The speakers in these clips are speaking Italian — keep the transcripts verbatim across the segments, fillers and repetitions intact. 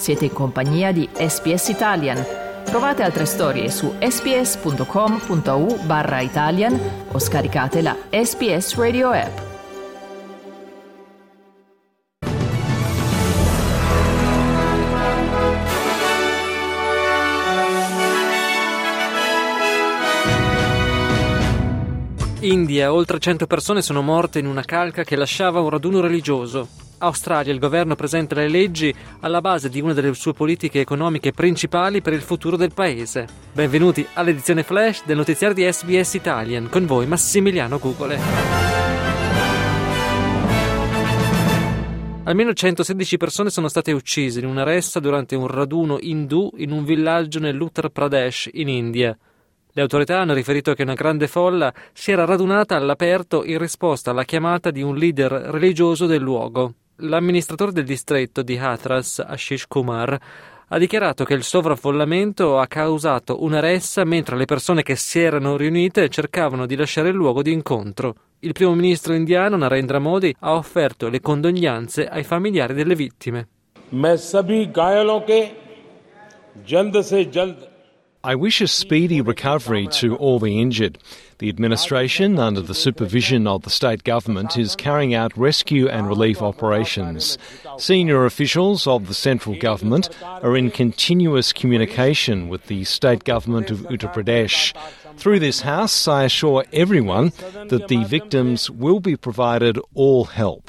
Siete in compagnia di S B S Italian. Trovate altre storie su sbs.com.au barra Italian o scaricate la S B S Radio app. India, oltre cento persone sono morte in una calca che lasciava un raduno religioso. Australia, il governo presenta le leggi alla base di una delle sue politiche economiche principali per il futuro del paese. Benvenuti all'edizione flash del notiziario di S B S Italian, con voi Massimiliano Gugole. Almeno centosedici persone sono state uccise in una ressa durante un raduno indù in un villaggio nell'Uttar Pradesh, in India. Le autorità hanno riferito che una grande folla si era radunata all'aperto in risposta alla chiamata di un leader religioso del luogo. L'amministratore del distretto di Hathras, Ashish Kumar, ha dichiarato che il sovraffollamento ha causato una ressa mentre le persone che si erano riunite cercavano di lasciare il luogo di incontro. Il primo ministro indiano, Narendra Modi, ha offerto le condoglianze ai familiari delle vittime. I wish a speedy recovery to all the injured. The administration, under the supervision of the state government, is carrying out rescue and relief operations. Senior officials of the central government are in continuous communication with the state government of Uttar Pradesh. Through this house, I assure everyone that the victims will be provided all help.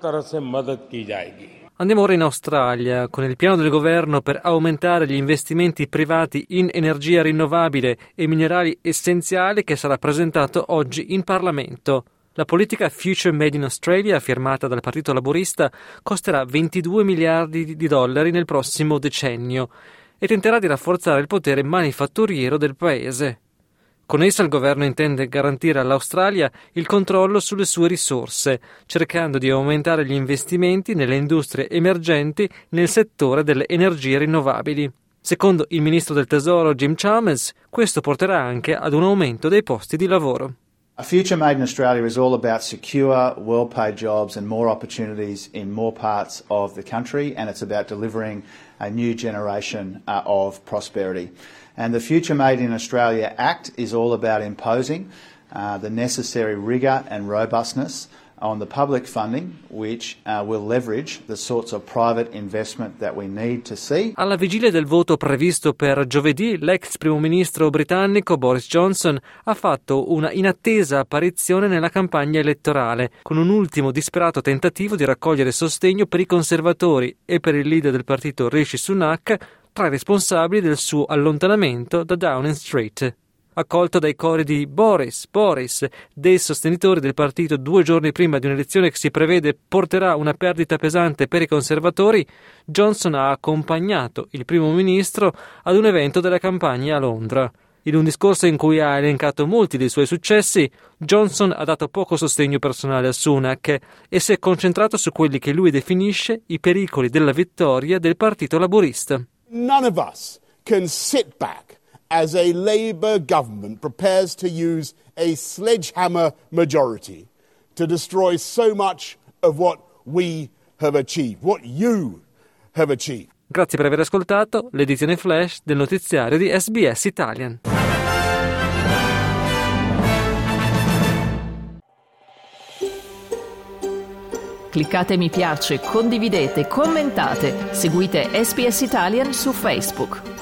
Andiamo ora in Australia, con il piano del governo per aumentare gli investimenti privati in energia rinnovabile e minerali essenziali che sarà presentato oggi in Parlamento. La politica Future Made in Australia, firmata dal Partito Laborista, costerà ventidue miliardi di dollari nel prossimo decennio e tenterà di rafforzare il potere manifatturiero del paese. Con essa il governo intende garantire all'Australia il controllo sulle sue risorse, cercando di aumentare gli investimenti nelle industrie emergenti nel settore delle energie rinnovabili. Secondo il ministro del Tesoro Jim Chalmers, questo porterà anche ad un aumento dei posti di lavoro. A future made in Australia is all about secure, well-paid jobs and more opportunities in more parts of the country, and it's about delivering a new generation uh, of prosperity. And the Future Made in Australia Act is all about imposing uh, the necessary rigour and robustness on the public funding, which uh, will leverage the sorts of private investment that we need to see. Alla vigilia del voto previsto per giovedì, l'ex primo ministro britannico Boris Johnson ha fatto una inattesa apparizione nella campagna elettorale, con un ultimo disperato tentativo di raccogliere sostegno per i conservatori e per il leader del partito Rishi Sunak, tra i responsabili del suo allontanamento da Downing Street. Accolto dai cori di Boris, Boris, dei sostenitori del partito due giorni prima di un'elezione che si prevede porterà una perdita pesante per i conservatori, Johnson ha accompagnato il primo ministro ad un evento della campagna a Londra. In un discorso in cui ha elencato molti dei suoi successi, Johnson ha dato poco sostegno personale a Sunak e si è concentrato su quelli che lui definisce i pericoli della vittoria del partito laborista. None of us can sit back as a Labour government prepares to use a sledgehammer majority to destroy so much of what we have achieved, what you have achieved. Grazie per aver ascoltato l'edizione flash del notiziario di S B S Italian. Cliccate mi piace, condividete, commentate, seguite S B S Italian su Facebook.